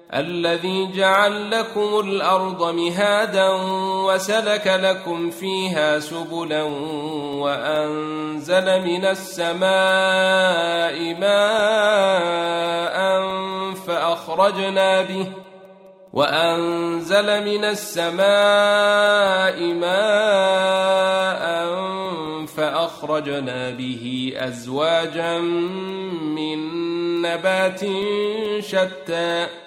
الذي جعل لكم الأرض مهادا وسلك لكم فيها سبلا وأنزل من السماء ماء فأخرجنا به أزواجا من نبات شتى